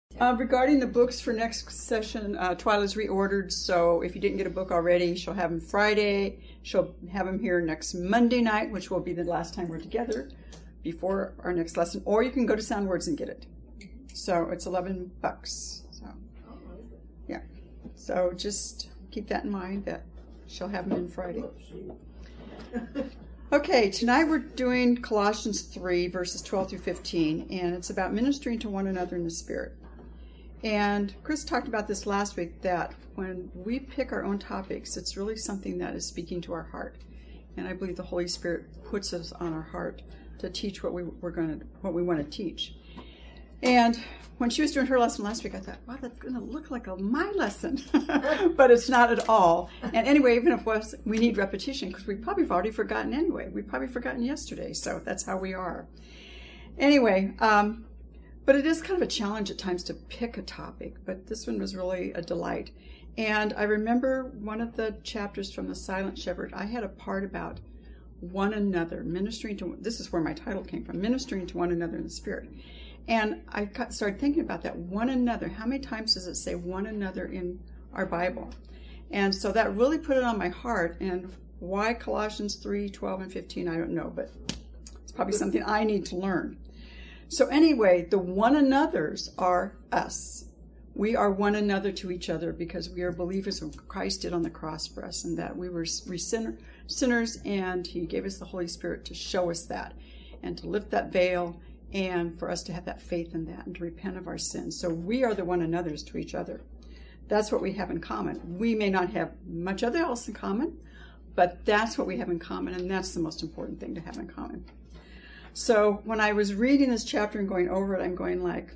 Regarding the books for next session, Twyla's reordered, so if you didn't get a book already, she'll have them Friday. She'll have them here next Monday night, which will be the last time we're together before our next lesson. Or you can go to Soundwords and get it. So it's $11. So yeah. So just keep that in mind that she'll have them in Friday. Okay, tonight we're doing Colossians 3, verses 12 through 15, and it's about ministering to one another in the Spirit. And Chris talked about this last week, that when we pick our own topics, it's really something that is speaking to our heart. And I believe the Holy Spirit puts us on our heart to teach what we want to teach. And when she was doing her lesson last week, I thought, wow, that's going to look like my lesson. But it's not at all. And anyway, even if it was, we need repetition, because we probably have already forgotten anyway. We've probably forgotten yesterday, so that's how we are. Anyway, but it is kind of a challenge at times to pick a topic, but this one was really a delight. And I remember one of the chapters from The Silent Shepherd, I had a part about one another, ministering to, this is where my title came from, ministering to one another in the Spirit. And I started thinking about that, one another. How many times does it say one another in our Bible? And so that really put it on my heart. And why Colossians 3, 12, and 15, I don't know, but it's probably something I need to learn. So anyway, the one another's are us. We are one another to each other because we are believers of what Christ did on the cross for us, and that we were sinners, and he gave us the Holy Spirit to show us that and to lift that veil and for us to have that faith in that and to repent of our sins. So we are the one another's to each other. That's what we have in common. We may not have much other else in common, but that's what we have in common, and that's the most important thing to have in common. So when I was reading this chapter and going over it, I'm going like,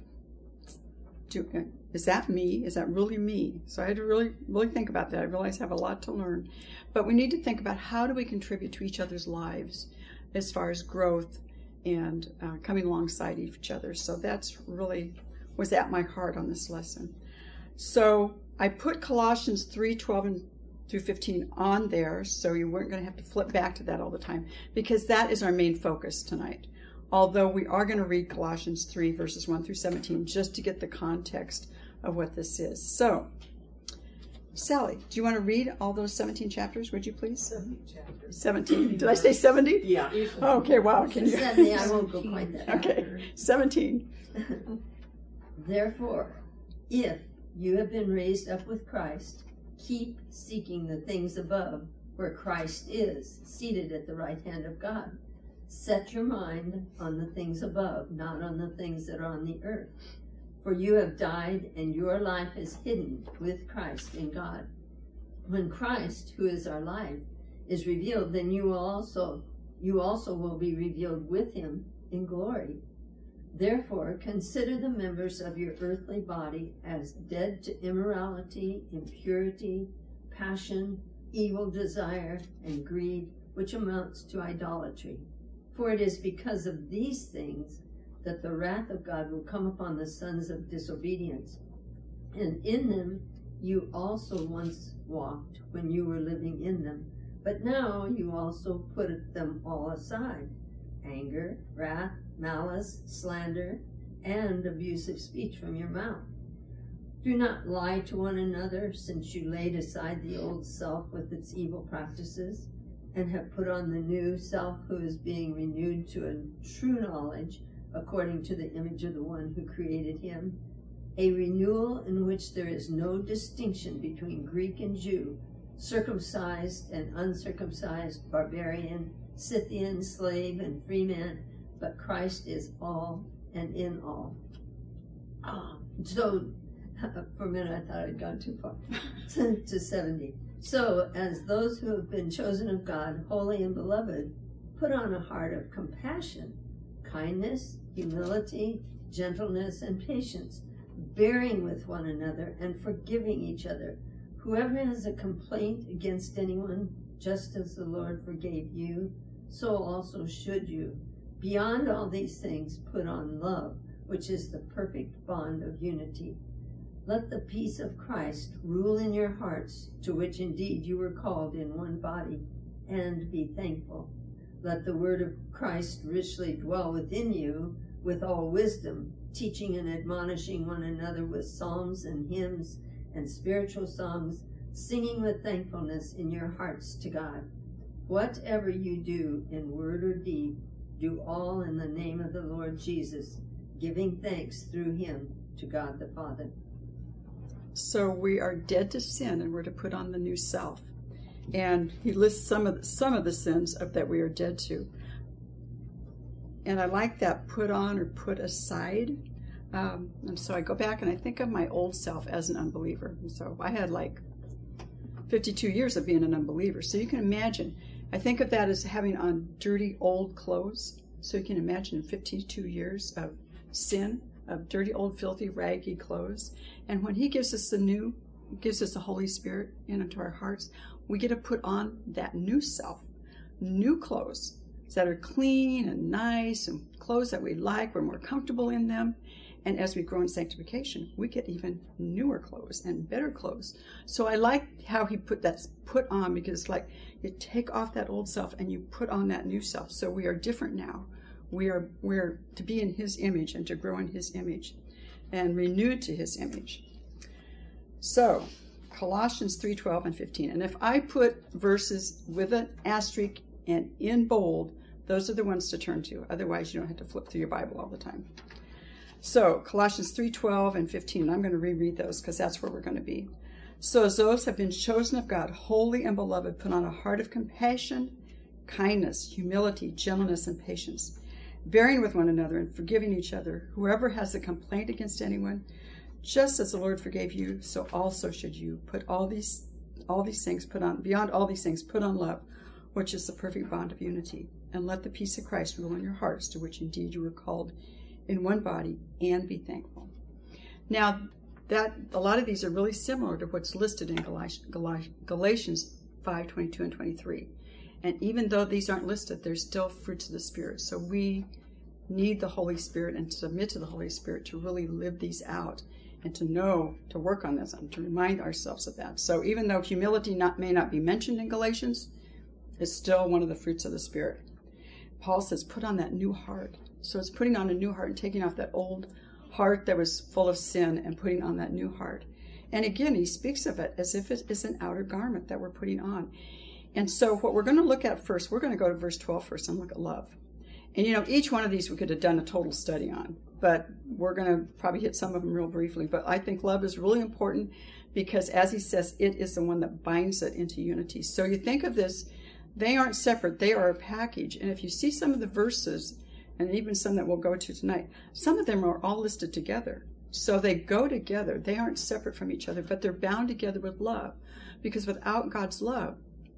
is that me? Is that really me? So I had to really think about that. I realize I have a lot to learn. But we need to think about how do we contribute to each other's lives as far as growth and coming alongside each other. So that's really was at my heart on this lesson. So I put Colossians 3, 12 through 15 on there, so you weren't going to have to flip back to that all the time, because that is our main focus tonight. Although we are going to read Colossians 3, verses 1 through 17, just to get the context of what this is. So, Sally, do you want to read all those 17 chapters, would you please? 70 chapters. 17. Did I say 70? Yeah. Okay, wow. Can you? 70, I won't go quite that far. Okay, 17. Therefore, if you have been raised up with Christ, keep seeking the things above, where Christ is, seated at the right hand of God. Set your mind on the things above, not on the things that are on the earth. For you have died, and your life is hidden with Christ in God. When Christ, who is our life, is revealed, then you also will be revealed with him in glory. Therefore, consider the members of your earthly body as dead to immorality, impurity, passion, evil desire, and greed, which amounts to idolatry. For it is because of these things that the wrath of God will come upon the sons of disobedience. And in them you also once walked when you were living in them. But now you also put them all aside: anger, wrath, malice, slander, and abusive speech from your mouth. Do not lie to one another, since you laid aside the old self with its evil practices, and have put on the new self, who is being renewed to a true knowledge according to the image of the one who created him, a renewal in which there is no distinction between Greek and Jew, circumcised and uncircumcised, barbarian, Scythian, slave, and free man, but Christ is all and in all. So, for a minute I thought I'd gone too far, to 70. So, as those who have been chosen of God, holy and beloved, put on a heart of compassion, kindness, humility, gentleness, and patience, bearing with one another and forgiving each other. Whoever has a complaint against anyone, just as the Lord forgave you, so also should you. Beyond all these things, put on love, which is the perfect bond of unity. Let the peace of Christ rule in your hearts, to which indeed you were called in one body, and be thankful. Let the word of Christ richly dwell within you, with all wisdom, teaching and admonishing one another with psalms and hymns and spiritual songs, singing with thankfulness in your hearts to God. Whatever you do in word or deed, do all in the name of the Lord Jesus, giving thanks through him to God the Father. So we are dead to sin, and we're to put on the new self. And he lists some of the sins that we are dead to. And I like that, put on or put aside. And so I go back and I think of my old self as an unbeliever. And so I had like 52 years of being an unbeliever. So you can imagine, I think of that as having on dirty old clothes. So you can imagine 52 years of sin, of dirty old filthy raggy clothes. And when he gives us the Holy Spirit into our hearts, we get to put on that new self, new clothes that are clean and nice, and clothes that we like, we're more comfortable in them. And as we grow in sanctification, we get even newer clothes and better clothes. So I like how he put on, because it's like you take off that old self and you put on that new self. So we are different now. We're to be in his image and to grow in his image and renewed to his image. So Colossians 3:12 and 15. And if I put verses with an asterisk and in bold, those are the ones to turn to. Otherwise, you don't have to flip through your Bible all the time. So Colossians 3:12 and 15. I'm going to reread those because that's where we're going to be. So as those have been chosen of God, holy and beloved, put on a heart of compassion, kindness, humility, gentleness, and patience, bearing with one another and forgiving each other. Whoever has a complaint against anyone, just as the Lord forgave you, so also should you. Put all these things beyond all these things, put on love, which is the perfect bond of unity. And let the peace of Christ rule in your hearts, to which indeed you were called in one body, and be thankful. Now, a lot of these are really similar to what's listed in Galatians 5:22 and 23. And even though these aren't listed, they're still fruits of the Spirit. So we need the Holy Spirit and submit to the Holy Spirit to really live these out and to work on this and to remind ourselves of that. So even though humility may not be mentioned in Galatians, it's still one of the fruits of the Spirit. Paul says, put on that new heart. So it's putting on a new heart and taking off that old heart that was full of sin and putting on that new heart. And again, he speaks of it as if it is an outer garment that we're putting on. And so what we're going to look at first, we're going to go to verse 12 first and look at love. And each one of these we could have done a total study on, but we're going to probably hit some of them real briefly. But I think love is really important because, as he says, it is the one that binds it into unity. So you think of this, they aren't separate, they are a package. And if you see some of the verses, and even some that we'll go to tonight, some of them are all listed together. So they go together. They aren't separate from each other, but they're bound together with love. Because without God's love,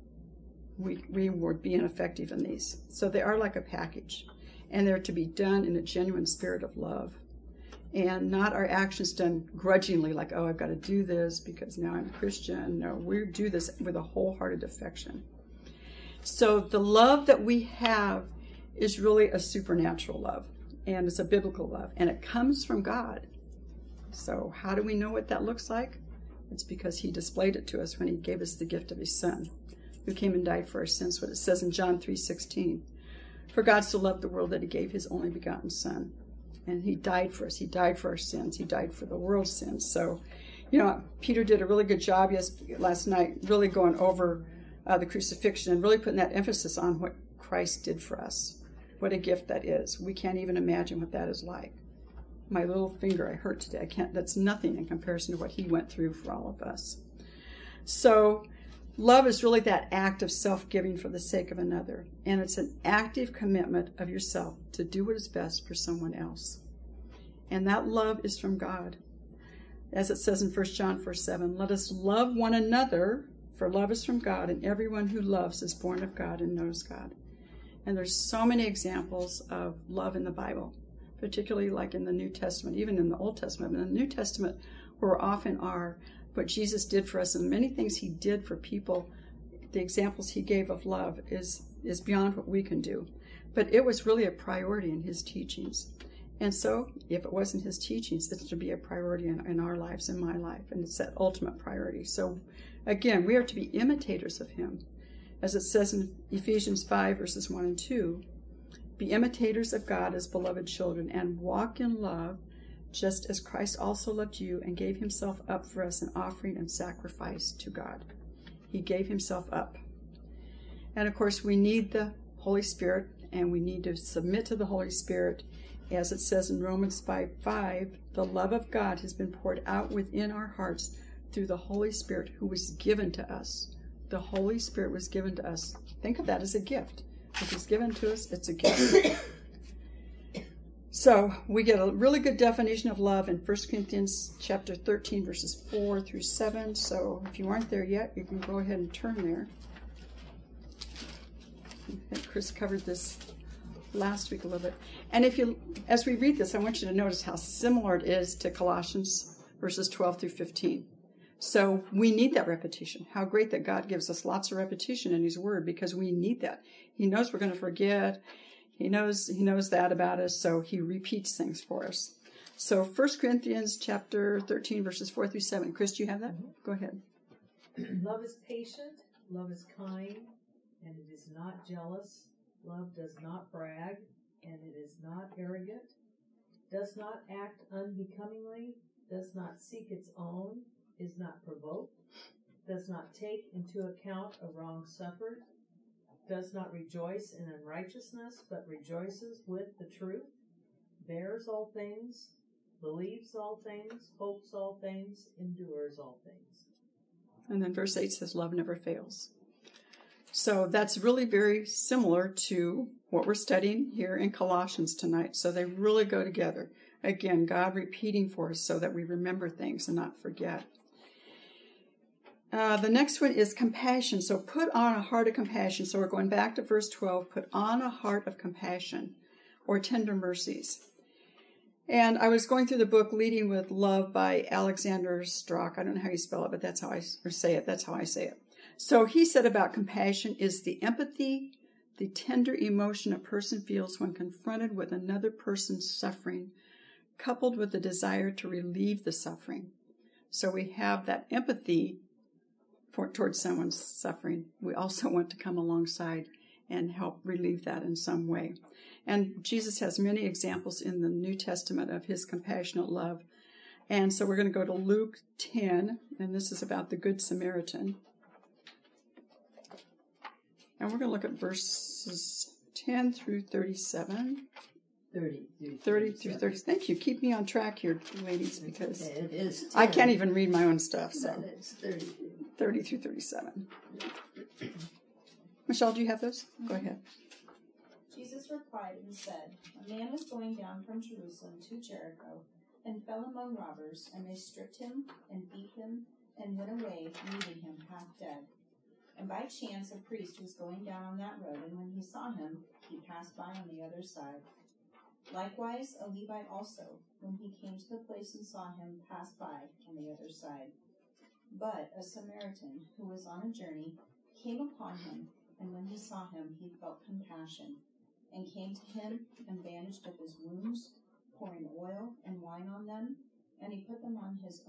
we would be ineffective in these. So they are like a package. And they're to be done in a genuine spirit of love. And not our actions done grudgingly, like, oh, I've got to do this because now I'm a Christian. No, we do this with a wholehearted affection. So the love that we have is really a supernatural love, and it's a biblical love, and it comes from God. So how do we know what that looks like? It's because he displayed it to us when he gave us the gift of his Son, who came and died for our sins, what it says in John 3:16. For God so loved the world that he gave his only begotten Son, and he died for us. He died for our sins. He died for the world's sins. So, Peter did a really good job last night, really going over the crucifixion and really putting that emphasis on what Christ did for us. What a gift that is. We can't even imagine what that is like. My little finger I hurt today. That's nothing in comparison to what he went through for all of us. So love is really that act of self-giving for the sake of another. And it's an active commitment of yourself to do what is best for someone else. And that love is from God. As it says in 1 John 4:7, let us love one another, for love is from God, and everyone who loves is born of God and knows God. And there's so many examples of love in the Bible, particularly like in the New Testament, even in the Old Testament. But in the New Testament, where often are what Jesus did for us and many things he did for people, the examples he gave of love is beyond what we can do. But it was really a priority in his teachings. And so if it wasn't his teachings, it's to be a priority in our lives, in my life. And it's that ultimate priority. So again, we are to be imitators of him. As it says in Ephesians 5, verses 1 and 2, Be imitators of God as beloved children, and walk in love, just as Christ also loved you and gave himself up for us, an offering and sacrifice to God. He gave himself up. And of course, we need the Holy Spirit, and we need to submit to the Holy Spirit. As it says in Romans 5:5, the love of God has been poured out within our hearts through the Holy Spirit who was given to us. The Holy Spirit was given to us. Think of that as a gift. If it's given to us, it's a gift. So we get a really good definition of love in 1 Corinthians chapter 13, verses 4 through 7. So if you aren't there yet, you can go ahead and turn there. I think Chris covered this last week a little bit. And as we read this, I want you to notice how similar it is to Colossians verses 12 through 15. So we need that repetition. How great that God gives us lots of repetition in his word, because we need that. He knows we're going to forget. He knows that about us, so he repeats things for us. So 1 Corinthians chapter 13, verses 4 through 7. Chris, do you have that? Go ahead. Love is patient, love is kind, and it is not jealous. Love does not brag, and it is not arrogant, does not act unbecomingly, does not seek its own, is not provoked, does not take into account a wrong suffered, does not rejoice in unrighteousness, but rejoices with the truth, bears all things, believes all things, hopes all things, endures all things. And then verse 8 says, love never fails. So that's really very similar to what we're studying here in Colossians tonight. So they really go together. Again, God repeating for us so that we remember things and not forget. The next one is compassion. So put on a heart of compassion. So we're going back to verse 12. Put on a heart of compassion or tender mercies. And I was going through the book Leading with Love by Alexander Strock. I don't know how you spell it, but that's how I say it. That's how I say it. So he said about compassion is the empathy, the tender emotion a person feels when confronted with another person's suffering, coupled with the desire to relieve the suffering. So we have that empathy towards someone's suffering. We also want to come alongside and help relieve that in some way. And Jesus has many examples in the New Testament of his compassionate love. And so we're going to go to Luke 10, and this is about the Good Samaritan. And we're going to look at verses 10 through 37. 30 through 30. Thank you. Keep me on track here, ladies, because it is 10. I can't even read my own stuff. So It's 30. 30 through 37. Michelle, do you have those? Go ahead. Jesus replied and said, a man was going down from Jerusalem to Jericho and fell among robbers, and they stripped him and beat him and went away, leaving him half dead. And by chance a priest was going down on that road, and when he saw him, he passed by on the other side. Likewise, a Levite also, when he came to the place and saw him, passed by on the other side. But a Samaritan, who was on a journey, came upon him, and when he saw him, he felt compassion, and came to him and bandaged up his wounds, pouring oil and wine on them, and he put him on his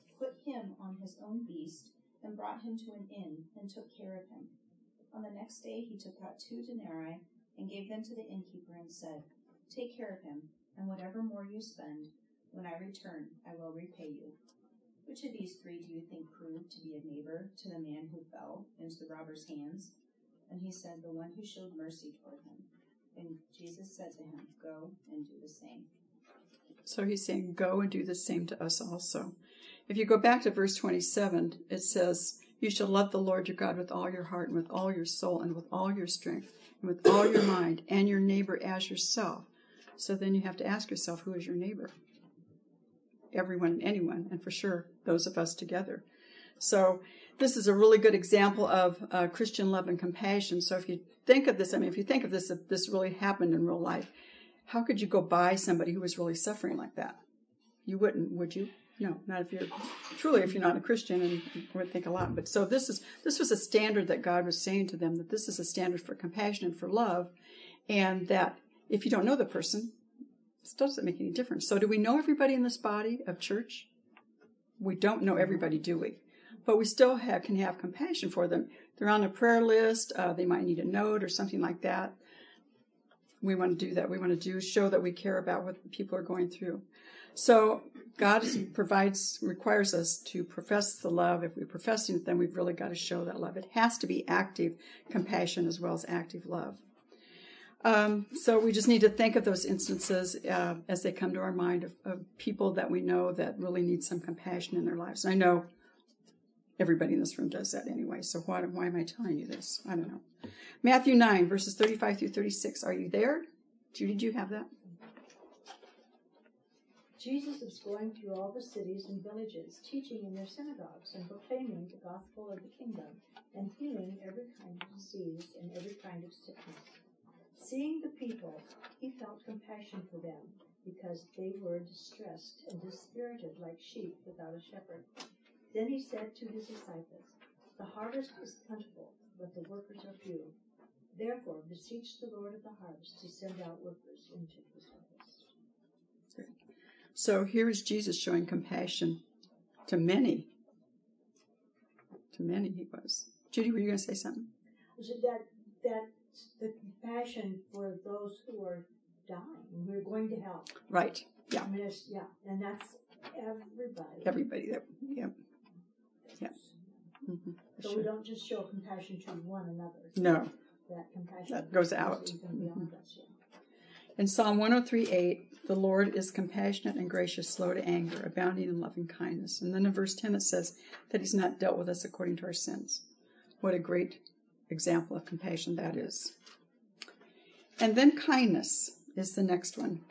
own beast, and brought him to an inn, and took care of him. On the next day he took out 2 denarii, and gave them to the innkeeper, and said, take care of him, and whatever more you spend, when I return, I will repay you. Which of these 3 do you think proved to be a neighbor to the man who fell into the robber's hands? And he said, the one who showed mercy toward him. And Jesus said to him, go and do the same. So he's saying, go and do the same to us also. If you go back to verse 27, it says, you shall love the Lord your God with all your heart and with all your soul and with all your strength and with all your mind, and your neighbor as yourself. So then you have to ask yourself, who is your neighbor? Everyone and anyone, and for sure, those of us together. So this is a really good example of Christian love and compassion. So if you think of this, if this really happened in real life, how could you go by somebody who was really suffering like that? You wouldn't, would you? No, not if you're not a Christian, and you would think a lot. But so this was a standard that God was saying to them, that this is a standard for compassion and for love, and that if you don't know the person, it doesn't make any difference. So do we know everybody in this body of church? We don't know everybody, do we? But we still can have compassion for them. They're on a prayer list. They might need a note or something like that. we want to do that. We want to show that we care about what people are going through. So God requires us to profess the love. If we're professing it, then we've really got to show that love. It has to be active compassion as well as active love. So we just need to think of those instances as they come to our mind of people that we know that really need some compassion in their lives. And I know everybody in this room does that anyway, so why am I telling you this? I don't know. Matthew 9, verses 35 through 36. Are you there? Judy, do you have that? Jesus was going through all the cities and villages, teaching in their synagogues and proclaiming the gospel of the kingdom and healing every kind of disease and every kind of sickness. Seeing the people, he felt compassion for them because they were distressed and dispirited like sheep without a shepherd. Then he said to his disciples, "The harvest is plentiful, but the workers are few. Therefore, beseech the Lord of the harvest to send out workers into his harvest." So here is Jesus showing compassion to many. To many he was. Judy, were you going to say something? That the compassion for those who are dying, who are going to hell. Right. Yeah. I mean, and that's everybody. Everybody. Yeah. Mm-hmm. So Sure. we don't just show compassion to one another. No. That compassion That goes out. Even beyond us, yeah. In Psalm 103:8, the Lord is compassionate and gracious, slow to anger, abounding in loving kindness. And then in verse 10 it says that he's not dealt with us according to our sins. What a great example of compassion that is. And then kindness is the next one.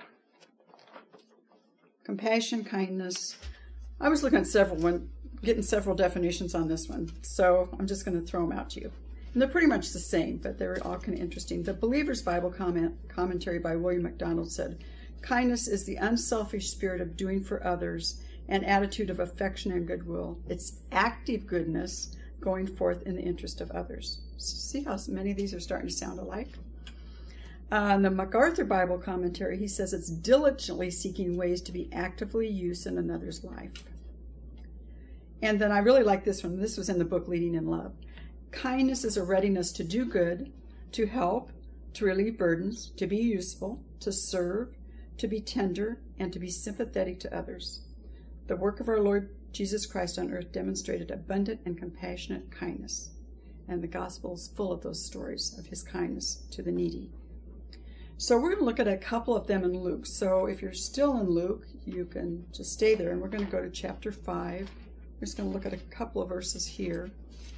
Compassion, kindness. I was looking at getting several definitions on this one, so I'm just going to throw them out to you. And they're pretty much the same, but they're all kind of interesting. The Believer's Bible commentary by William MacDonald said, "Kindness is the unselfish spirit of doing for others, an attitude of affection and goodwill. It's active goodness going forth in the interest of others." See how many of these are starting to sound alike? In the MacArthur Bible commentary, he says it's diligently seeking ways to be actively used in another's life. And then I really like this one. This was in the book Leading in Love. Kindness is a readiness to do good, to help, to relieve burdens, to be useful, to serve, to be tender, and to be sympathetic to others. The work of our Lord Jesus Christ on earth demonstrated abundant and compassionate kindness. And the gospel is full of those stories of his kindness to the needy. So we're going to look at a couple of them in Luke. So if you're still in Luke, you can just stay there. And we're going to go to chapter 5. We're just going to look at a couple of verses here.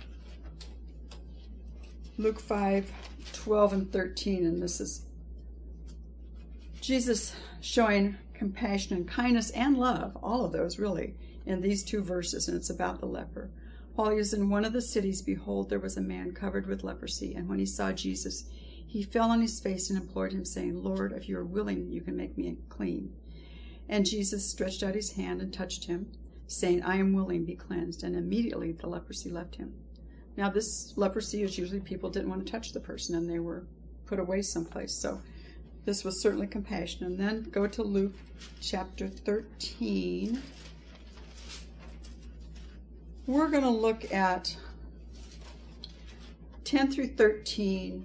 Luke 5:12 and 13. And this is Jesus showing compassion and kindness and love, all of those really, in these two verses. And it's about the leper. While he was in one of the cities, behold, there was a man covered with leprosy. And when he saw Jesus, he fell on his face and implored him, saying, "Lord, if you are willing, you can make me clean." And Jesus stretched out his hand and touched him, saying, "I am willing, be cleansed." And immediately the leprosy left him. Now this leprosy is usually people didn't want to touch the person and they were put away someplace. So this was certainly compassion. And then go to Luke chapter 13. We're going to look at 10 through 13.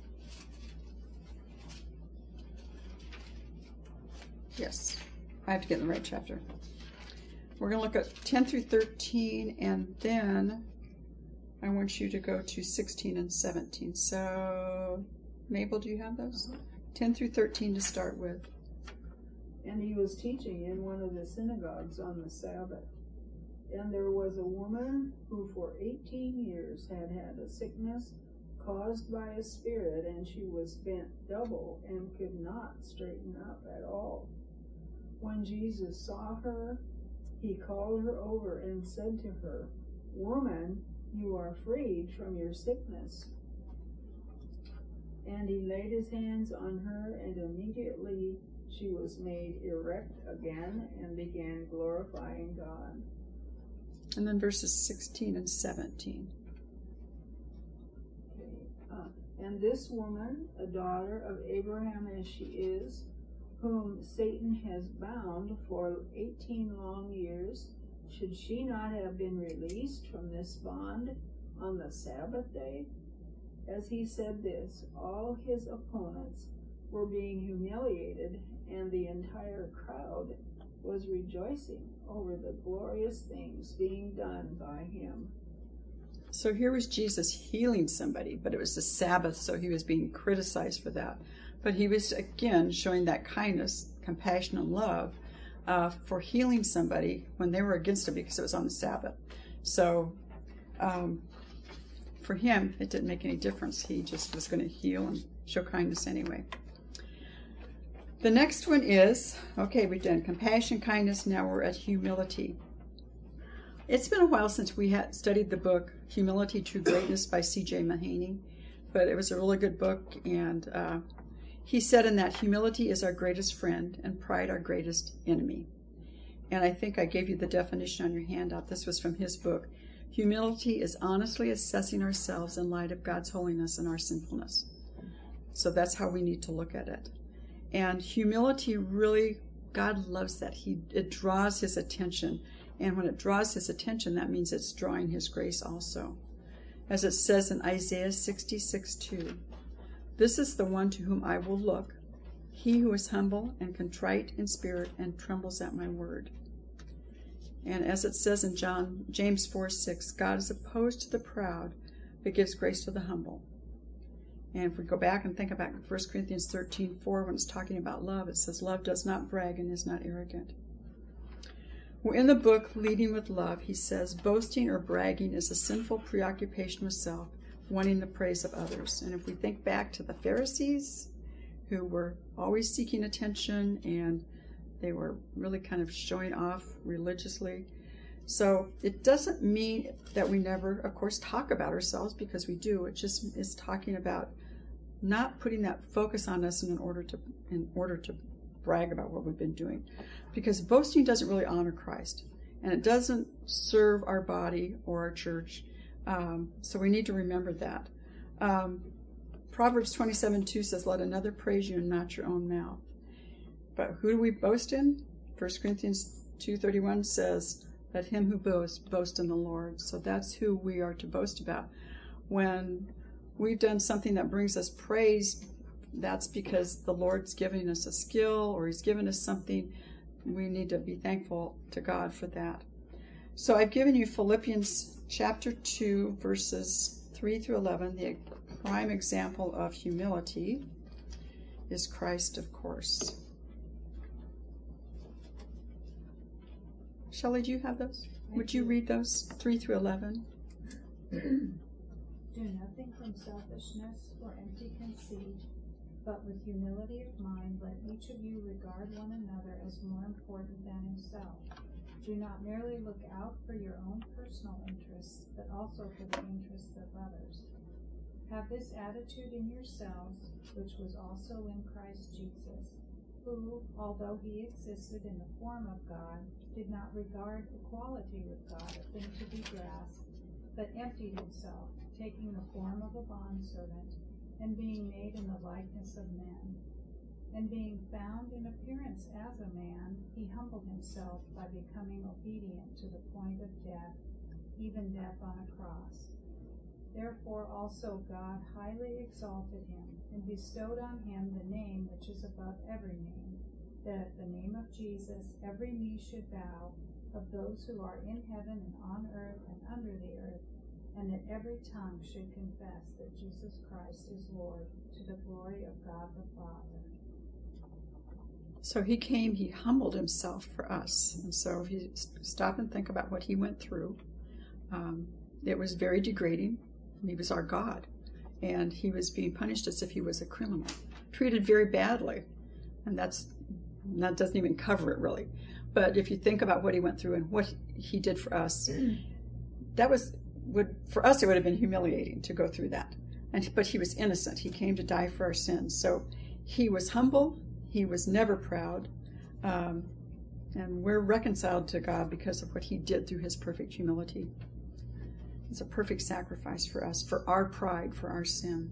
Yes, I have to get in the right chapter. We're going to look at 10 through 13, and then I want you to go to 16 and 17. So, Mabel, do you have those? 10 through 13 to start with. And he was teaching in one of the synagogues on the Sabbath. And there was a woman who for 18 years had had a sickness caused by a spirit, and she was bent double and could not straighten up at all. When Jesus saw her, he called her over and said to her, "Woman, you are freed from your sickness." And he laid his hands on her, and immediately she was made erect again and began glorifying God. And then verses 16 and 17. And this woman, a daughter of Abraham as she is, whom Satan has bound for 18 long years, should she not have been released from this bond on the Sabbath day? As he said this, all his opponents were being humiliated, and the entire crowd was rejoicing over the glorious things being done by him. So here was Jesus healing somebody, but it was the Sabbath, so he was being criticized for that. But he was, again, showing that kindness, compassion, and love for healing somebody when they were against him because it was on the Sabbath. So for him, it didn't make any difference. He just was going to heal and show kindness anyway. The next one is, okay, we've done compassion, kindness, now we're at humility. It's been a while since we had studied the book Humility, True Greatness by C.J. Mahaney, but it was a really good book, and he said in that, humility is our greatest friend and pride our greatest enemy. And I think I gave you the definition on your handout. This was from his book. Humility is honestly assessing ourselves in light of God's holiness and our sinfulness. So that's how we need to look at it. And humility really, God loves that. It draws his attention. And when it draws his attention, that means it's drawing his grace also. As it says in Isaiah 66:2, this is the one to whom I will look, he who is humble and contrite in spirit and trembles at my word. And as it says in James 4:6, God is opposed to the proud, but gives grace to the humble. And if we go back and think about 1 Corinthians 13:4, when it's talking about love, it says, love does not brag and is not arrogant. Well, in the book, Leading with Love, he says, boasting or bragging is a sinful preoccupation with self, wanting the praise of others. And if we think back to the Pharisees, who were always seeking attention, and they were really kind of showing off religiously. So it doesn't mean that we never, of course, talk about ourselves, because we do. It just is talking about not putting that focus on us in order to brag about what we've been doing. Because boasting doesn't really honor Christ, and it doesn't serve our body or our church. So we need to remember that. Proverbs 27:2 says, let another praise you and not your own mouth. But who do we boast in? 1 Corinthians 2:31 says, let him who boasts, boast in the Lord. So that's who we are to boast about. When we've done something that brings us praise, that's because the Lord's giving us a skill, or he's given us something. We need to be thankful to God for that. So I've given you Philippians chapter 2, verses 3 through 11. The prime example of humility is Christ, of course. Shelley, do you have those? Would you read those, 3 through 11? Do nothing from selfishness or empty conceit, but with humility of mind let each of you regard one another as more important than himself. Do not merely look out for your own personal interests, but also for the interests of others. Have this attitude in yourselves, which was also in Christ Jesus, who, although he existed in the form of God, did not regard equality with God a thing to be grasped, but emptied himself, taking the form of a bondservant, and being made in the likeness of men. And being found in appearance as a man, he humbled himself by becoming obedient to the point of death, even death on a cross. Therefore also God highly exalted him, and bestowed on him the name which is above every name, that at the name of Jesus every knee should bow, of those who are in heaven and on earth and under the earth, and that every tongue should confess that Jesus Christ is Lord, to the glory of God the Father. So he came, he humbled himself for us. And so if you stop and think about what he went through, it was very degrading. He was our God, and he was being punished as if he was a criminal, treated very badly. And that doesn't even cover it, really. But if you think about what he went through and what he did for us, for us, it would have been humiliating to go through that. But he was innocent. He came to die for our sins. So he was humble. He was never proud. And we're reconciled to God because of what he did through his perfect humility. It's a perfect sacrifice for us, for our pride, for our sin.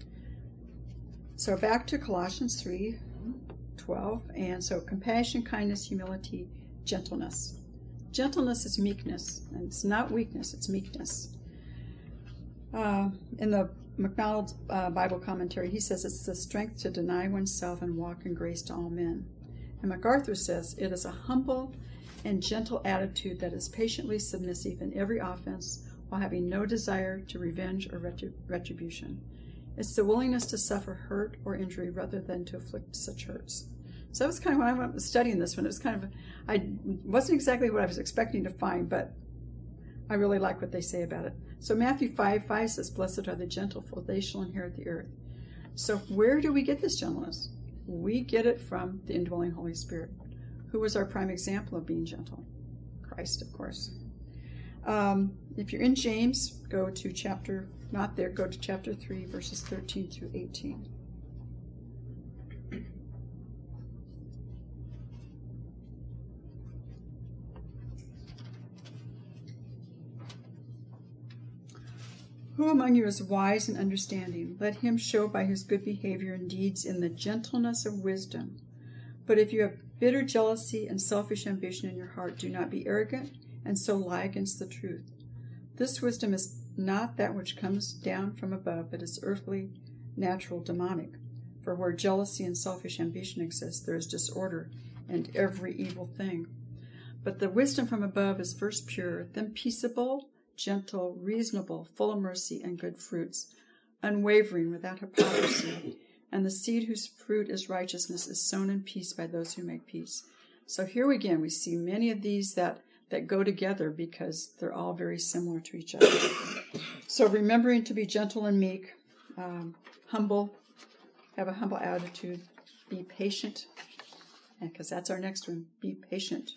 So back to Colossians 3:12. And so compassion, kindness, humility, gentleness. Gentleness is meekness, and it's not weakness, it's meekness. In the MacDonald's Bible commentary, he says it's the strength to deny oneself and walk in grace to all men. And MacArthur says it is a humble and gentle attitude that is patiently submissive in every offense while having no desire to revenge or retribution. It's the willingness to suffer hurt or injury rather than to inflict such hurts. So that was kind of when I went studying this one. It was kind of, I wasn't exactly what I was expecting to find, but I really like what they say about it. So Matthew 5:5 says, "Blessed are the gentle, for they shall inherit the earth." So where do we get this gentleness? We get it from the indwelling Holy Spirit. Who was our prime example of being gentle? Christ, of course. If you're in James, go to chapter 3, verses 13 through 18. Who among you is wise and understanding? Let him show by his good behavior and deeds in the gentleness of wisdom. But if you have bitter jealousy and selfish ambition in your heart, do not be arrogant, and so lie against the truth. This wisdom is not that which comes down from above, but is earthly, natural, demonic. For where jealousy and selfish ambition exist, there is disorder and every evil thing. But the wisdom from above is first pure, then peaceable, gentle, reasonable, full of mercy and good fruits, unwavering, without hypocrisy. And the seed whose fruit is righteousness is sown in peace by those who make peace. So here again, we see many of these that go together because they're all very similar to each other. So remembering to be gentle and meek, humble, have a humble attitude, be patient, because that's our next one, be patient.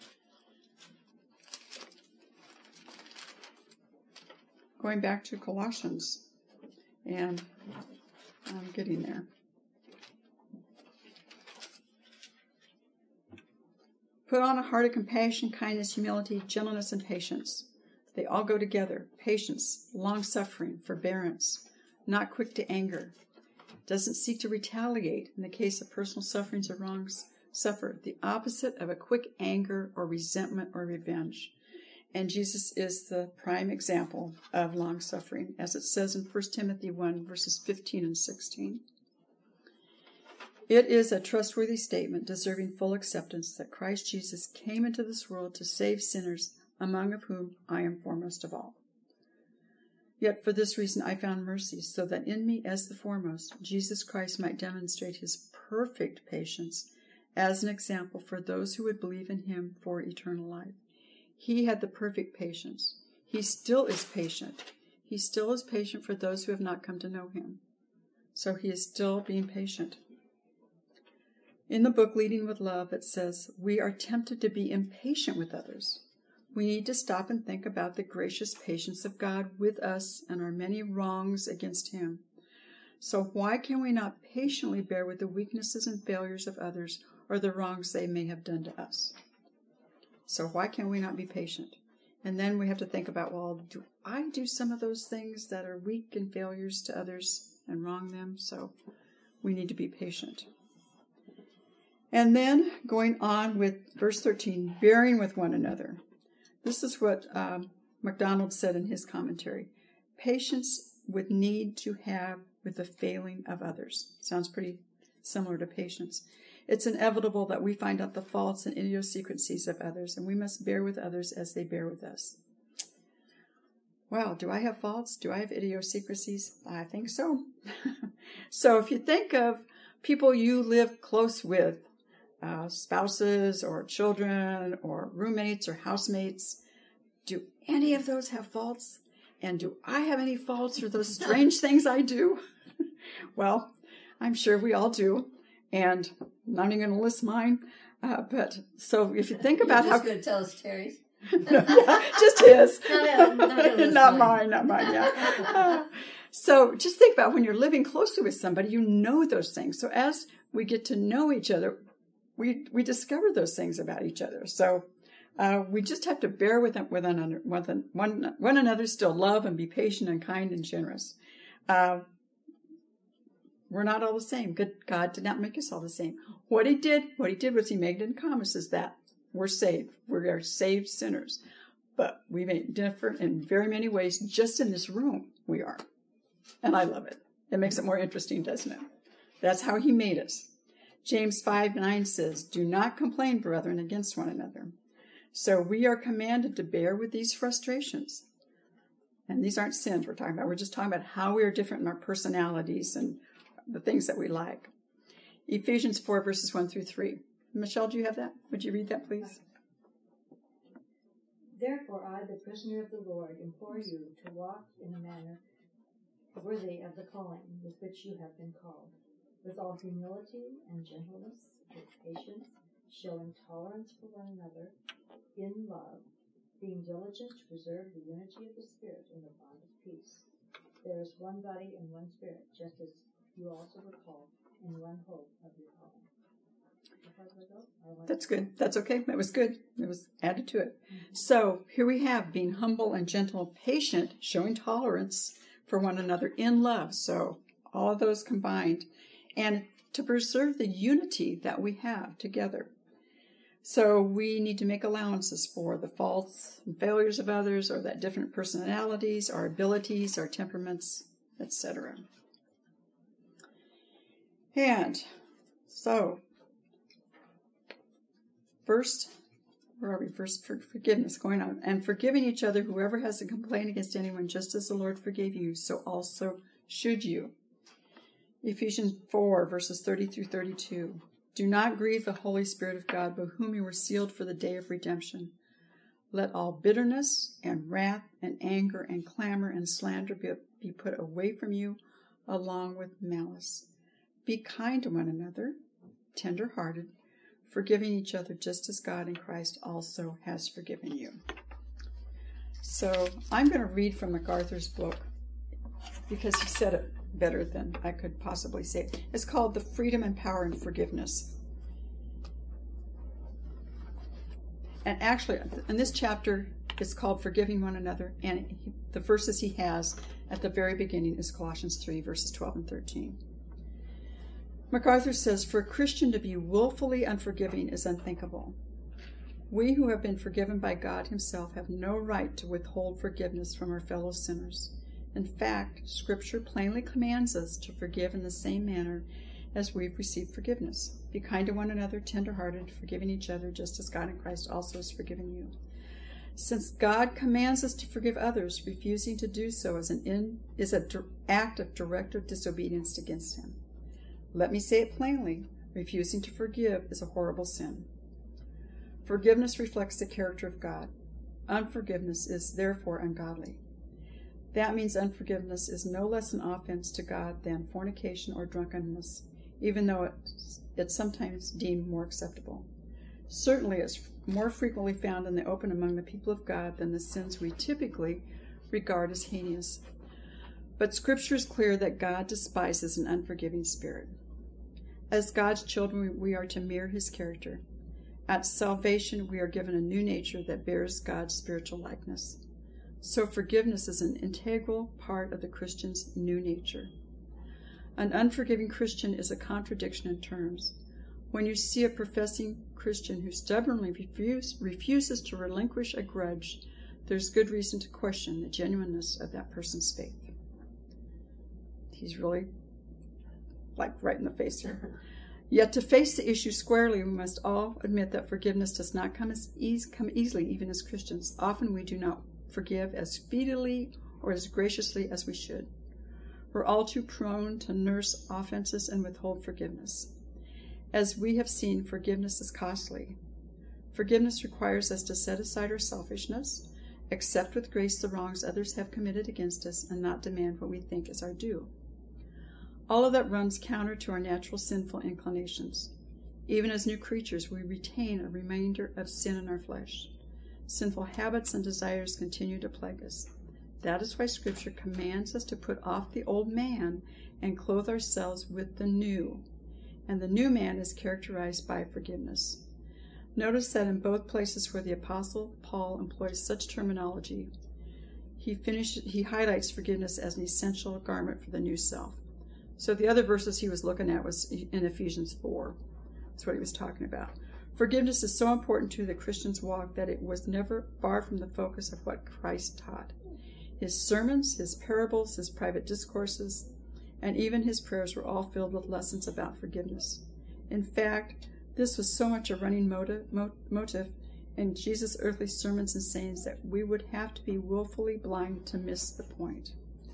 Going back to Colossians, and I'm getting there. Put on a heart of compassion, kindness, humility, gentleness, and patience. They all go together. Patience, long-suffering, forbearance, not quick to anger. Doesn't seek to retaliate in the case of personal sufferings or wrongs suffered. The opposite of a quick anger or resentment or revenge. And Jesus is the prime example of long-suffering, as it says in 1 Timothy 1, verses 15 and 16. It is a trustworthy statement deserving full acceptance that Christ Jesus came into this world to save sinners, among of whom I am foremost of all. Yet for this reason I found mercy, so that in me as the foremost, Jesus Christ might demonstrate his perfect patience as an example for those who would believe in him for eternal life. He had the perfect patience. He still is patient. He still is patient for those who have not come to know him. So he is still being patient. In the book Leading with Love, it says, we are tempted to be impatient with others. We need to stop and think about the gracious patience of God with us and our many wrongs against him. So why can we not patiently bear with the weaknesses and failures of others or the wrongs they may have done to us? So why can we not be patient? And then we have to think about, well, do I do some of those things that are weak and failures to others and wrong them? So we need to be patient. And then going on with verse 13, bearing with one another. This is what MacDonald said in his commentary. Patience with need to have with the failing of others. Sounds pretty similar to patience. It's inevitable that we find out the faults and idiosyncrasies of others, and we must bear with others as they bear with us. Well, do I have faults? Do I have idiosyncrasies? I think so. So if you think of people you live close with, spouses or children or roommates or housemates, do any of those have faults? And do I have any faults or those strange things I do? Well, I'm sure we all do. And I'm not even going to list mine. But so if you think about You're just going to tell us Terry's? Just his. Not mine, yeah. So just think about when you're living closely with somebody, you know those things. So as we get to know each other, we discover those things about each other. So we just have to bear with one another, still love and be patient and kind and generous. We're not all the same. God did not make us all the same. What he did was he made it in promises that we're saved. We are saved sinners. But we may differ in very many ways. Just in this room, we are. And I love it. It makes it more interesting, doesn't it? That's how he made us. James 5:9 says, "Do not complain, brethren, against one another." So we are commanded to bear with these frustrations. And these aren't sins we're talking about. We're just talking about how we are different in our personalities and the things that we like. Ephesians 4, verses 1 through 3. Michelle, do you have that? Would you read that, please? Therefore I, the prisoner of the Lord, implore you to walk in a manner worthy of the calling with which you have been called, with all humility and gentleness, with patience, showing tolerance for one another, in love, being diligent to preserve the unity of the Spirit in the bond of peace. There is one body and one Spirit, just as you also were called in one hope of your calling. That's good. That's okay. That was good. It was added to it. So here we have being humble and gentle, patient, showing tolerance for one another in love. So all of those combined. And to preserve the unity that we have together. So we need to make allowances for the faults and failures of others, or that different personalities, our abilities, our temperaments, etc. And so, first, where are we? First, forgiveness going on. And forgiving each other, whoever has a complaint against anyone, just as the Lord forgave you, so also should you. Ephesians 4, verses 30 through 32. Do not grieve the Holy Spirit of God, by whom you were sealed for the day of redemption. Let all bitterness and wrath and anger and clamor and slander be put away from you, along with malice. Be kind to one another, tender-hearted, forgiving each other just as God in Christ also has forgiven you. So I'm going to read from MacArthur's book because he said it better than I could possibly say it. It's called The Freedom and Power and Forgiveness. And actually, in this chapter, it's called Forgiving One Another, and the verses he has at the very beginning is Colossians 3, verses 12 and 13. MacArthur says, for a Christian to be willfully unforgiving is unthinkable. We who have been forgiven by God himself have no right to withhold forgiveness from our fellow sinners. In fact, Scripture plainly commands us to forgive in the same manner as we've received forgiveness. Be kind to one another, tender-hearted, forgiving each other, just as God in Christ also has forgiven you. Since God commands us to forgive others, refusing to do so is an act of direct disobedience against him. Let me say it plainly, refusing to forgive is a horrible sin. Forgiveness reflects the character of God. Unforgiveness is therefore ungodly. That means unforgiveness is no less an offense to God than fornication or drunkenness, even though it's sometimes deemed more acceptable. Certainly it's more frequently found in the open among the people of God than the sins we typically regard as heinous. But Scripture is clear that God despises an unforgiving spirit. As God's children, we are to mirror his character. At salvation, we are given a new nature that bears God's spiritual likeness. So forgiveness is an integral part of the Christian's new nature. An unforgiving Christian is a contradiction in terms. When you see a professing Christian who stubbornly refuses to relinquish a grudge, there's good reason to question the genuineness of that person's faith. He's really right in the face here. Yet to face the issue squarely, we must all admit that forgiveness does not come easily, even as Christians. Often we do not forgive as speedily or as graciously as we should. We're all too prone to nurse offenses and withhold forgiveness. As we have seen, forgiveness is costly. Forgiveness requires us to set aside our selfishness, accept with grace the wrongs others have committed against us, and not demand what we think is our due. All of that runs counter to our natural sinful inclinations. Even as new creatures, we retain a remainder of sin in our flesh. Sinful habits and desires continue to plague us. That is why Scripture commands us to put off the old man and clothe ourselves with the new. And the new man is characterized by forgiveness. Notice that in both places where the Apostle Paul employs such terminology, he highlights forgiveness as an essential garment for the new self. So the other verses he was looking at was in Ephesians 4. That's what he was talking about. Forgiveness is so important to the Christian's walk that it was never far from the focus of what Christ taught. His sermons, his parables, his private discourses, and even his prayers were all filled with lessons about forgiveness. In fact, this was so much a running motive in Jesus' earthly sermons and sayings that we would have to be willfully blind to miss the point.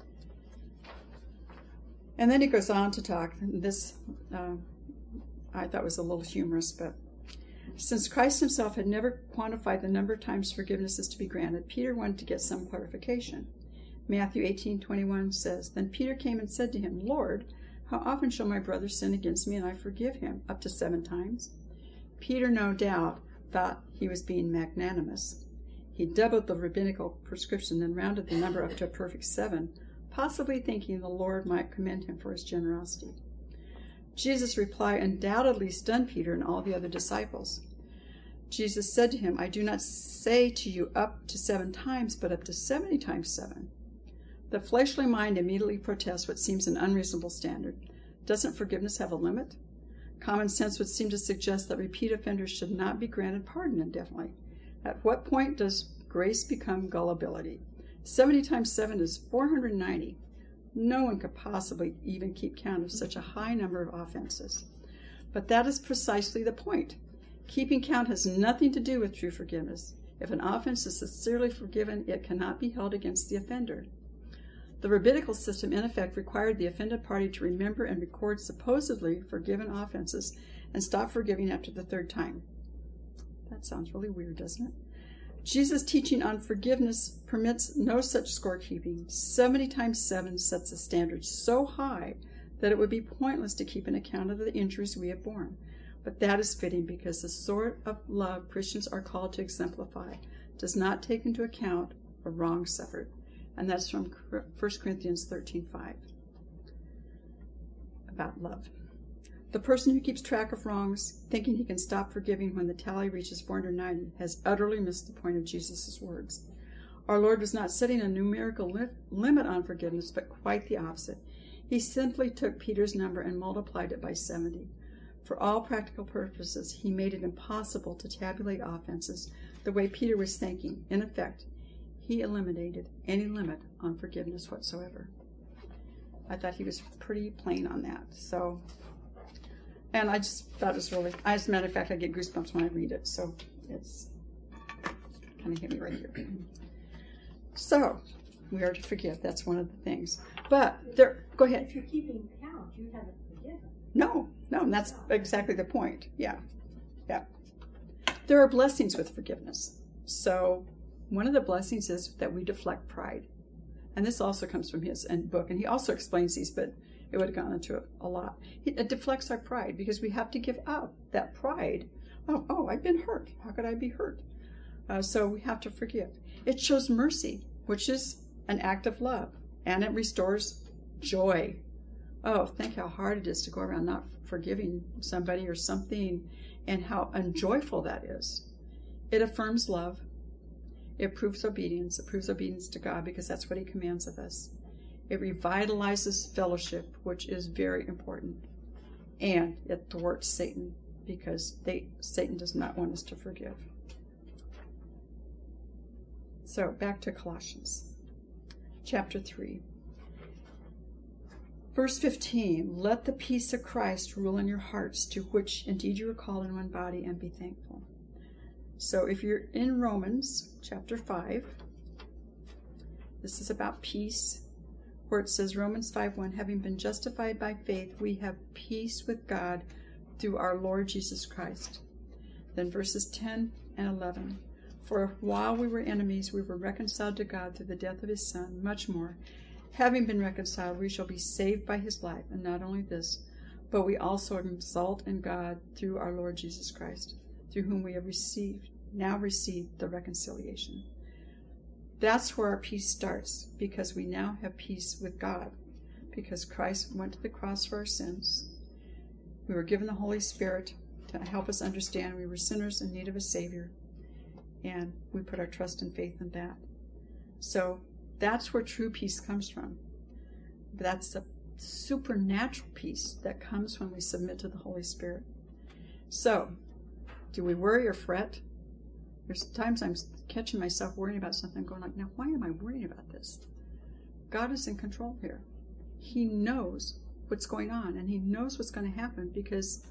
And then he goes on to talk, this I thought was a little humorous, but since Christ himself had never quantified the number of times forgiveness is to be granted, Peter wanted to get some clarification. Matthew 18:21 says, Then Peter came and said to him, Lord, how often shall my brother sin against me and I forgive him? Up to 7 times? Peter, no doubt, thought he was being magnanimous. He doubled the rabbinical prescription and rounded the number up to a perfect 7, possibly thinking the Lord might commend him for his generosity. Jesus' reply undoubtedly stunned Peter and all the other disciples. Jesus said to him, I do not say to you up to 7 times, but up to 70 times 7. The fleshly mind immediately protests what seems an unreasonable standard. Doesn't forgiveness have a limit? Common sense would seem to suggest that repeat offenders should not be granted pardon indefinitely. At what point does grace become gullibility? 70 times 7 is 490. No one could possibly even keep count of such a high number of offenses. But that is precisely the point. Keeping count has nothing to do with true forgiveness. If an offense is sincerely forgiven, it cannot be held against the offender. The rabbinical system, in effect, required the offended party to remember and record supposedly forgiven offenses and stop forgiving after the 3rd time. That sounds really weird, doesn't it? Jesus' teaching on forgiveness permits no such scorekeeping. 70 times 7 sets a standard so high that it would be pointless to keep an account of the injuries we have borne. But that is fitting because the sort of love Christians are called to exemplify does not take into account a wrong suffered. And that's from 1 Corinthians 13:5 about love. The person who keeps track of wrongs, thinking he can stop forgiving when the tally reaches 490, has utterly missed the point of Jesus' words. Our Lord was not setting a numerical limit on forgiveness, but quite the opposite. He simply took Peter's number and multiplied it by 70. For all practical purposes, he made it impossible to tabulate offenses the way Peter was thinking. In effect, he eliminated any limit on forgiveness whatsoever. I thought he was pretty plain on that. And I just thought it was really, as a matter of fact, I get goosebumps when I read it. So it's kind of hit me right here. So we are to forgive. That's one of the things. But go ahead. If you're keeping count, you haven't forgiven. No, and that's exactly the point. Yeah. There are blessings with forgiveness. So one of the blessings is that we deflect pride. And this also comes from his book. And he also explains these, but it would have gone into it a lot. It deflects our pride because we have to give up that pride. Oh, I've been hurt. How could I be hurt? So we have to forgive. It shows mercy, which is an act of love. And it restores joy. Oh, think how hard it is to go around not forgiving somebody or something, and how unjoyful that is. It affirms love. It proves obedience. It proves obedience to God because that's what he commands of us. It revitalizes fellowship, which is very important. And it thwarts Satan because Satan does not want us to forgive. So back to Colossians chapter 3. Verse 15, let the peace of Christ rule in your hearts, to which indeed you are called in one body, and be thankful. So if you're in Romans chapter 5, this is about peace, where it says Romans 5:1, having been justified by faith, we have peace with God through our Lord Jesus Christ. Then verses 10 and 11, for while we were enemies, we were reconciled to God through the death of his Son. Much more, having been reconciled, we shall be saved by his life. And not only this, but we also exult in God through our Lord Jesus Christ, through whom we have now received the reconciliation. That's where our peace starts, because we now have peace with God, because Christ went to the cross for our sins. We were given the Holy Spirit to help us understand we were sinners in need of a Savior, and we put our trust and faith in that. So that's where true peace comes from. That's the supernatural peace that comes when we submit to the Holy Spirit. So, do we worry or fret? There's times I'm catching myself worrying about something, going like, now why am I worrying about this? God is in control here. He knows what's going on, and he knows what's going to happen, because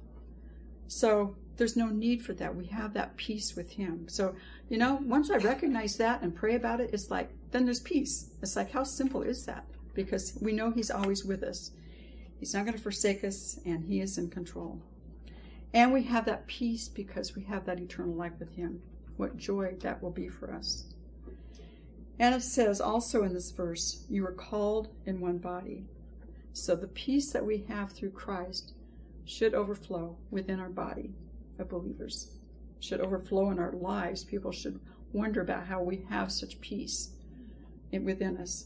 so there's no need for that. We have that peace with him. So, once I recognize that and pray about it, it's like, then there's peace. It's like, how simple is that? Because we know he's always with us. He's not going to forsake us, and he is in control. And we have that peace because we have that eternal life with him. What joy that will be for us. And it says also in this verse, you are called in one body. So the peace that we have through Christ should overflow within our body of believers. Should overflow in our lives. People should wonder about how we have such peace within us.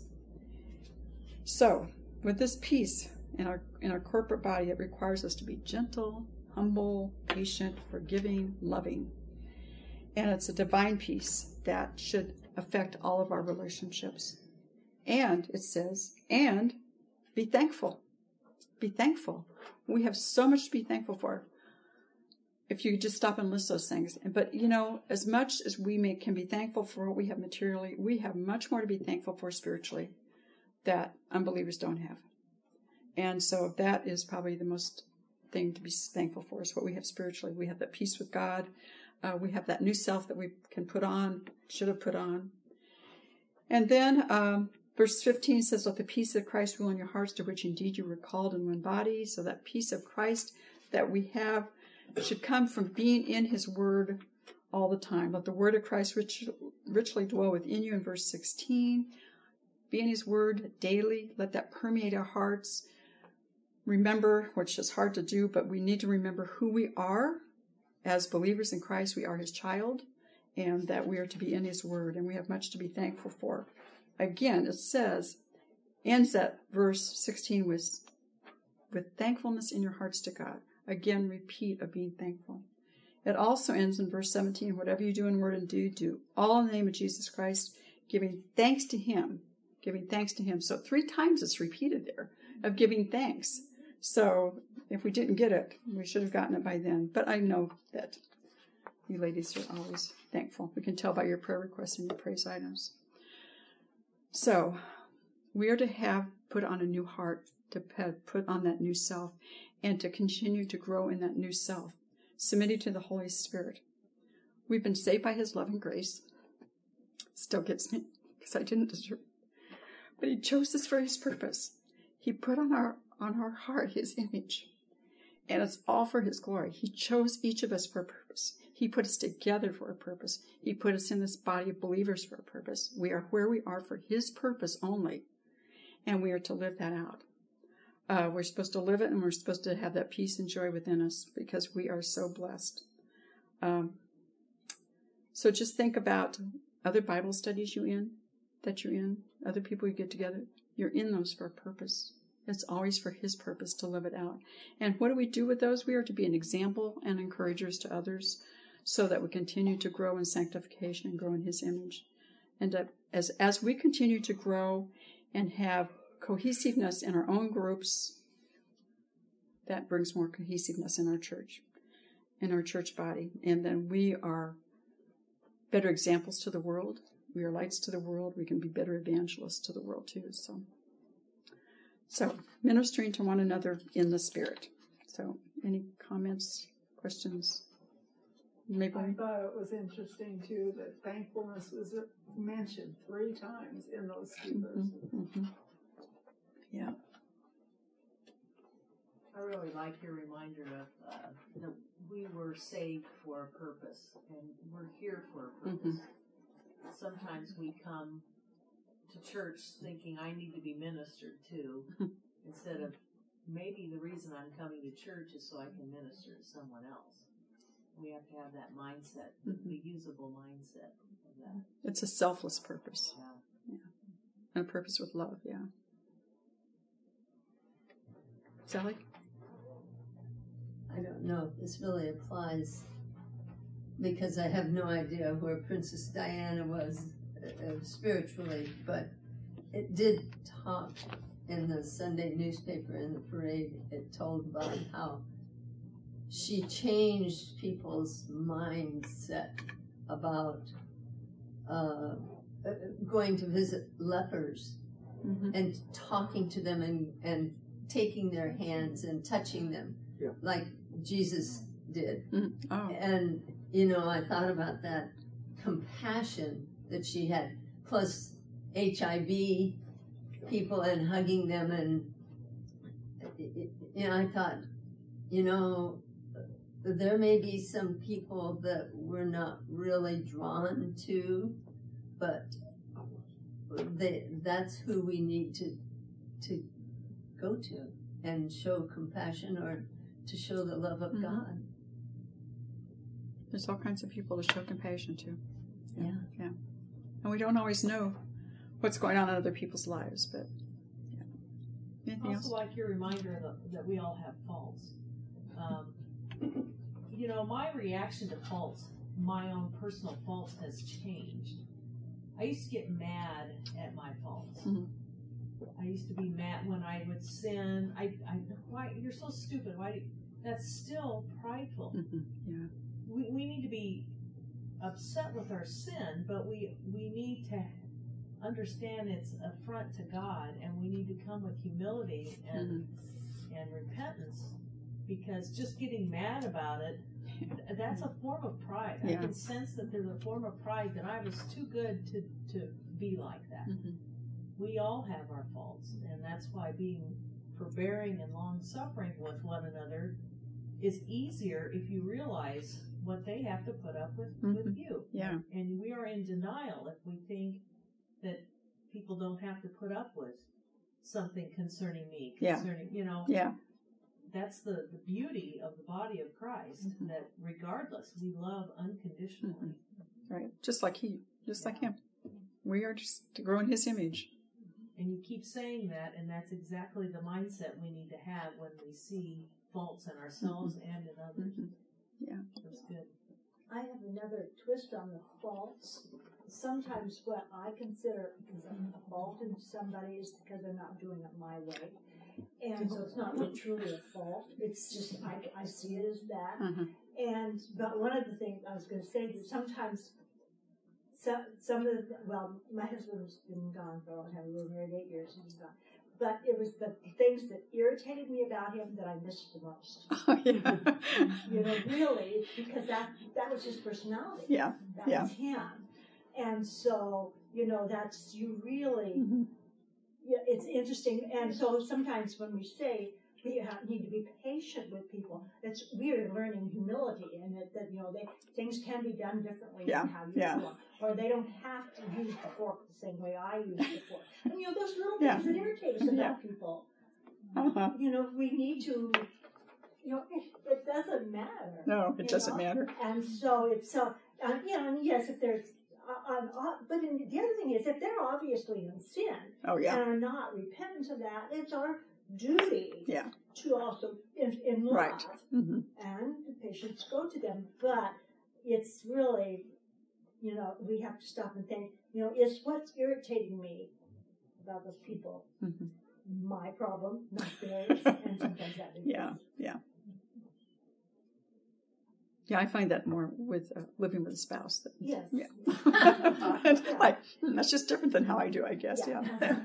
So, with this peace in our corporate body, it requires us to be gentle, humble, patient, forgiving, loving. And it's a divine peace that should affect all of our relationships. And it says, and be thankful. Be thankful. We have so much to be thankful for. If you just stop and list those things. But, as much as we can be thankful for what we have materially, we have much more to be thankful for spiritually that unbelievers don't have. And so that is probably the most thing to be thankful for, is what we have spiritually. We have that peace with God. We have that new self that we can put on, should have put on. And then verse 15 says, let the peace of Christ rule in your hearts, to which indeed you were called in one body. So that peace of Christ that we have should come from being in his word all the time. Let the word of Christ richly dwell within you in verse 16. Be in his word daily. Let that permeate our hearts. Remember, which is hard to do, but we need to remember who we are. As believers in Christ, we are his child, and that we are to be in his word, and we have much to be thankful for. Again, it says, ends at verse 16 with thankfulness in your hearts to God. Again, repeat of being thankful. It also ends in verse 17, whatever you do in word and deed, do all in the name of Jesus Christ, giving thanks to him. Giving thanks to him. So 3 times it's repeated there of giving thanks. So if we didn't get it, we should have gotten it by then. But I know that you ladies are always thankful. We can tell by your prayer requests and your praise items. So we are to have put on a new heart, to put on that new self, and to continue to grow in that new self, submitting to the Holy Spirit. We've been saved by his love and grace. Still gets me, because I didn't deserve it. But he chose us for his purpose. He put on our heart his image. And it's all for his glory. He chose each of us for a purpose. He put us together for a purpose. He put us in this body of believers for a purpose. We are where we are for his purpose only. And we are to live that out. We're supposed to live it, and we're supposed to have that peace and joy within us, because we are so blessed. So just think about other Bible studies you're in, other people you get together. You're in those for a purpose. It's always for his purpose to live it out. And what do we do with those? We are to be an example and encouragers to others, so that we continue to grow in sanctification and grow in his image. And as we continue to grow and have cohesiveness in our own groups, that brings more cohesiveness in our church body. And then we are better examples to the world. We are lights to the world. We can be better evangelists to the world too. So ministering to one another in the Spirit. So any comments, questions? Maybe. I thought it was interesting too that thankfulness was mentioned 3 times in those 2 verses. Mm-hmm. Yeah. I really like your reminder of that we were saved for a purpose, and we're here for a purpose. Sometimes we come to church thinking I need to be ministered to, instead of maybe the reason I'm coming to church is so I can minister to someone else. We have to have that mindset, the usable mindset of that. It's a selfless purpose. Yeah. And a purpose with love, yeah. Sally? I don't know if this really applies, because I have no idea where Princess Diana was spiritually, but it did talk in the Sunday newspaper in the parade. It told about how she changed people's mindset about going to visit lepers and talking to them and taking their hands and touching them like Jesus did. Oh. And, I thought about that compassion that she had, plus HIV people and hugging them. And, I thought, there may be some people that we're not really drawn to, but that's who we need to go to and show compassion or to show the love of God. There's all kinds of people to show compassion to. Yeah. And we don't always know what's going on in other people's lives, but anything else? Also, like your reminder that we all have faults. My reaction to faults, my own personal faults, has changed. I used to get mad at my faults. I used to be mad when I would sin. Why you're so stupid? That's still prideful. Yeah. We need to be upset with our sin, but we need to understand it's an affront to God, and we need to come with humility and repentance, because just getting mad about it, that's a form of pride. I can sense that there's a form of pride that I was too good to be like that. We all have our faults, and that's why being forbearing and long-suffering with one another is easier if you realize what they have to put up with you. Yeah. And we are in denial if we think that people don't have to put up with something concerning me. That's the beauty of the body of Christ, that regardless, we love unconditionally. Right. Just like him. We are just to grow in his image. And you keep saying that, and that's exactly the mindset we need to have when we see faults in ourselves and in others. Yeah. That's good. I have another twist on the faults. Sometimes what I consider because I'm a fault in somebody is because they're not doing it my way. And so it's not truly a fault. It's just, I see it as that. But one of the things I was going to say is sometimes my husband's been gone for a long time. We were married 8 years and he's gone. But it was the things that irritated me about him that I missed the most. Oh, yeah. Really, because that was his personality. Yeah. That was him. And so, that's you really, it's interesting. And so sometimes when we say we need to be patient with people, we are learning humility, and that things can be done differently than how you do them. Or they don't have to use the fork the same way I use the fork. And those little things that irritate us about people. We need to, it doesn't matter. No, it doesn't matter. And so it's and yes, if there's, but the other thing is, if they're obviously in sin and are not repentant of that, it's our duty to also, in love and patience, go to them. But it's really, we have to stop and think, is what's irritating me about those people my problem, not theirs, and sometimes that is. Yeah, I find that more with living with a spouse. Yes. Yeah. Like, that's just different than how I do, I guess. Yeah.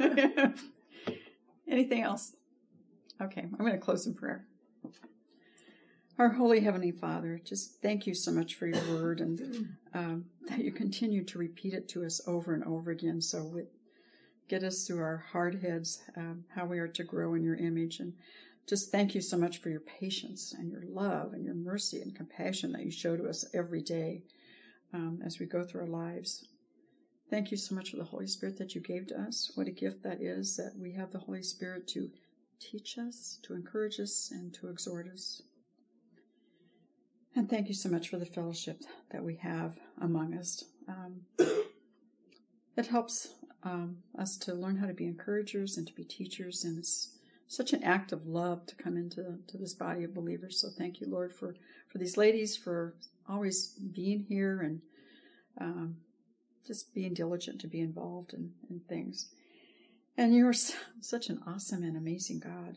Anything else? Okay, I'm going to close in prayer. Our Holy Heavenly Father, just thank you so much for your word, and that you continue to repeat it to us over and over again, so it get us through our hard heads, how we are to grow in your image. And just thank you so much for your patience and your love and your mercy and compassion that you show to us every day as we go through our lives. Thank you so much for the Holy Spirit that you gave to us. What a gift that is, that we have the Holy Spirit to teach us, to encourage us, and to exhort us. And thank you so much for the fellowship that we have among us. It helps us to learn how to be encouragers and to be teachers, and it's such an act of love to come into this body of believers. So thank you, Lord, for these ladies, for always being here and just being diligent to be involved in things. And you're such an awesome and amazing God.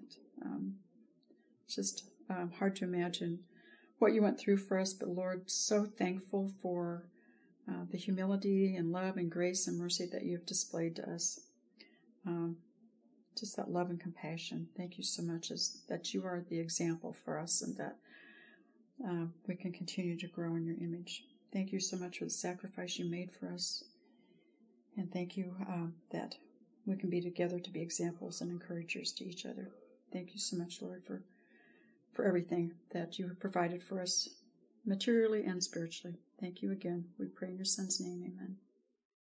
It's just hard to imagine what you went through for us, but Lord, so thankful for the humility and love and grace and mercy that you've displayed to us. Just that love and compassion. Thank you so much that you are the example for us, and that we can continue to grow in your image. Thank you so much for the sacrifice you made for us. And thank you that we can be together to be examples and encouragers to each other. Thank you so much, Lord, for everything that you have provided for us, materially and spiritually. Thank you again. We pray in your Son's name. Amen.